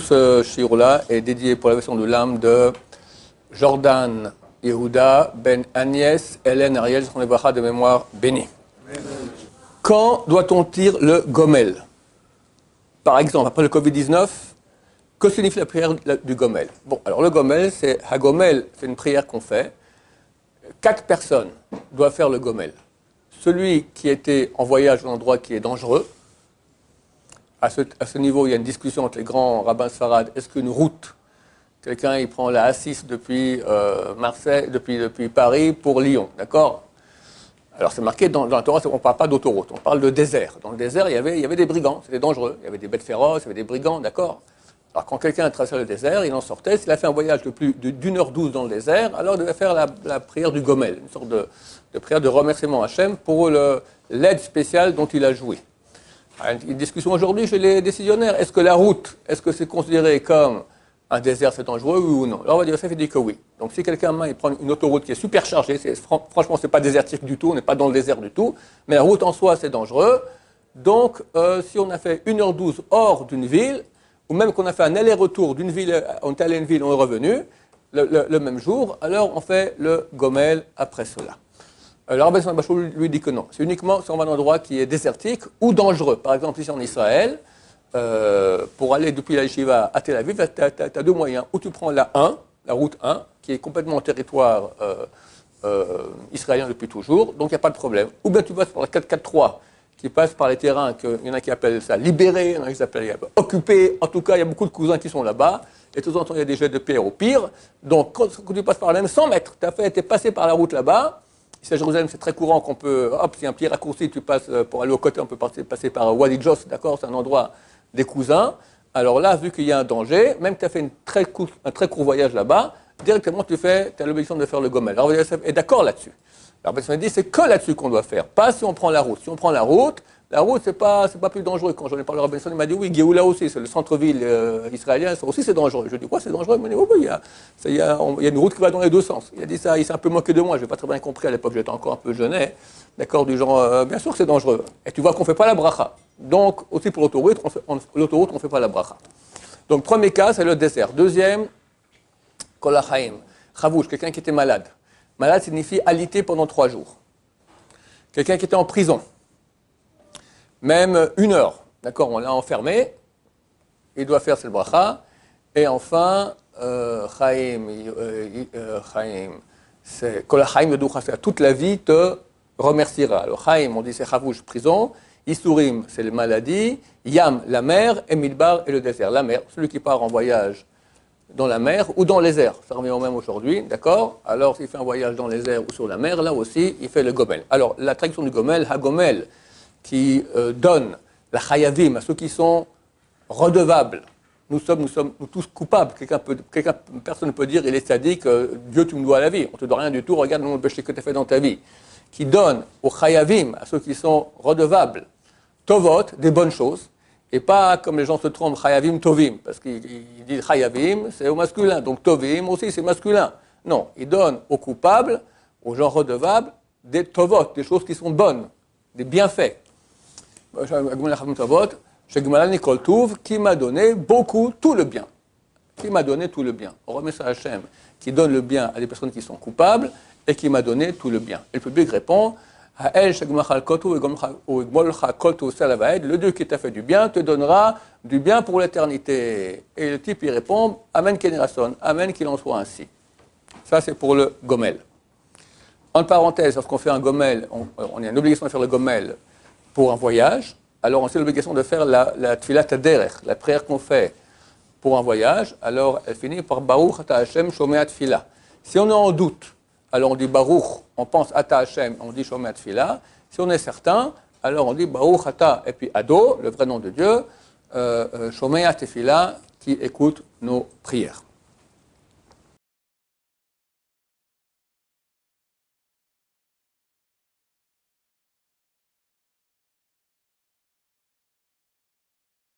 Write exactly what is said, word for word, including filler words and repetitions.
ce shiur-là est dédié pour la version de l'âme de Jordan Yehuda Ben Agnès Hélène Ariel, son ébracha de mémoire béni. Quand doit-on dire le gomel? Par exemple, après le covid dix-neuf, que signifie la prière du gomel? Bon, alors le gomel, c'est Hagomel, c'est une prière qu'on fait. Quatre personnes doivent faire le gomel. Celui qui était en voyage dans un endroit qui est dangereux, à ce, à ce niveau, il y a une discussion entre les grands rabbins sfarades. Est-ce qu'une route, quelqu'un il prend la A six depuis euh, Marseille, depuis, depuis Paris pour Lyon, d'accord? Alors c'est marqué dans, dans la Torah, on ne parle pas d'autoroute, on parle de désert. Dans le désert, il y avait, il y avait des brigands, c'était dangereux. Il y avait des bêtes féroces, il y avait des brigands, d'accord? Alors quand quelqu'un a traversé le désert, il en sortait. S'il a fait un voyage de plus d'une heure douze dans le désert, alors il devait faire la, la prière du gomel, une sorte de, de prière de remerciement à Hachem pour l'aide spéciale dont il a joui. Une discussion aujourd'hui chez les décisionnaires. Est-ce que la route, est-ce que c'est considéré comme un désert, c'est dangereux, oui ou non? Alors on va dire, ça fait dire que oui. Donc si quelqu'un il prend une autoroute qui est super chargée, c'est, franchement, c'est pas désertique du tout, on n'est pas dans le désert du tout, mais la route en soi, c'est dangereux. Donc euh, si on a fait une heure douze hors d'une ville, ou même qu'on a fait un aller-retour d'une ville, on est allé à une ville, on est revenu, le, le, le même jour, alors on fait le gomel après cela. Alors Rabbi Bachou lui dit que non, c'est uniquement si on va dans un endroit qui est désertique ou dangereux. Par exemple, ici en Israël, euh, pour aller depuis la Yeshiva à Tel Aviv, tu as deux moyens. Ou tu prends la un, la route un, qui est complètement en territoire euh, euh, israélien depuis toujours, donc il n'y a pas de problème. Ou bien tu passes par la quatre quatre trois, qui passe par les terrains, il y en a qui appellent ça libérés, il y en a qui appellent occupés. En tout cas, il y a beaucoup de cousins qui sont là-bas. Et de temps en temps, il y a des jets de pierre au pire. Donc, quand, quand tu passes par là, même cent mètres, tu as fait, tu es passé par la route là-bas. Ici à Jérusalem, c'est très courant qu'on peut, hop, s'il y a un petit raccourci, tu passes, pour aller au côté, on peut passer, passer par Wadi Jos, d'accord, c'est un endroit des cousins. Alors là, vu qu'il y a un danger, même que tu as fait une très court, un très court voyage là-bas, directement, tu fais, tu as l'obligation de faire le gomel. Alors, vous est d'accord là-dessus. Alors, on dit, c'est que là-dessus qu'on doit faire, pas si on prend la route. Si on prend la route, la route, c'est pas, c'est pas plus dangereux. Quand j'en ai parlé à Robinson, il m'a dit, oui, Géoula aussi, c'est le centre-ville euh, israélien, ça aussi c'est dangereux. Je lui ai dit, quoi, c'est dangereux? Il m'a dit, oui, oui, il y a, il y a, on, il y a une route qui va dans les deux sens. Il a dit ça, il s'est un peu moqué de moi, je n'ai pas très bien compris à l'époque, j'étais encore un peu jeunet, d'accord, du genre, euh, bien sûr que c'est dangereux. Et tu vois qu'on ne fait pas la bracha. Donc, aussi pour l'autoroute, on ne l'autoroute, on fait pas la bracha. Donc, premier cas, c'est le désert. Deuxième, Kolachaim, Chavouch, quelqu'un qui était malade. Malade signifie alité pendant trois jours. Quelqu'un qui était en prison. Même une heure, d'accord, on l'a enfermé, il doit faire cette bracha. Et enfin, euh, Chaim, euh, Chaim, c'est Kolachaim Yeducha, c'est toute la vie te remerciera. Alors Chaim, on dit c'est Chavouch, prison. Isurim, c'est les maladies. Yam, la mer. Et Midbar, et le désert. La mer, celui qui part en voyage dans la mer ou dans les airs. Ça revient au même aujourd'hui, d'accord? Alors, s'il fait un voyage dans les airs ou sur la mer, là aussi, il fait le gomel. Alors, la traduction du gomel, hagomel, qui euh, donne la chayavim à ceux qui sont redevables. Nous sommes, nous sommes nous tous coupables. Quelqu'un peut, quelqu'un, personne ne peut dire, il est sadique, euh, Dieu, tu me dois la vie. On ne te doit rien du tout, regarde le nombre de péchés que tu as fait dans ta vie. Qui donne aux chayavim, à ceux qui sont redevables, tovot, des bonnes choses. Et pas comme les gens se trompent, chayavim, tovim, parce qu'ils disent chayavim, c'est au masculin, donc tovim aussi, c'est masculin. Non, il donne aux coupables, aux gens redevables, des tovot, des choses qui sont bonnes, des bienfaits. Qui m'a donné beaucoup, tout le bien. Qui m'a donné tout le bien. On remet ça à Hachem, qui donne le bien à des personnes qui sont coupables, et qui m'a donné tout le bien. Et le public répond, le Dieu qui t'a fait du bien te donnera du bien pour l'éternité. Et le type y répond, Amen Kenerason, Amen qu'il en soit ainsi. Ça c'est pour le gomel. En parenthèse, lorsqu'on fait un gomel, on, on a une obligation de faire le gomel pour un voyage, alors on a l'obligation de faire la, la tfilat derech, la prière qu'on fait pour un voyage, alors elle finit par Baruch ata Hashem shomea tfilah. Si on est en doute, alors on dit Baruch, on pense Ata Hashem, on dit Shomea Tfilah. Si on est certain, alors on dit Baruch Ata, et puis Ado, le vrai nom de Dieu, euh, Shomea Tfilah, qui écoute nos prières.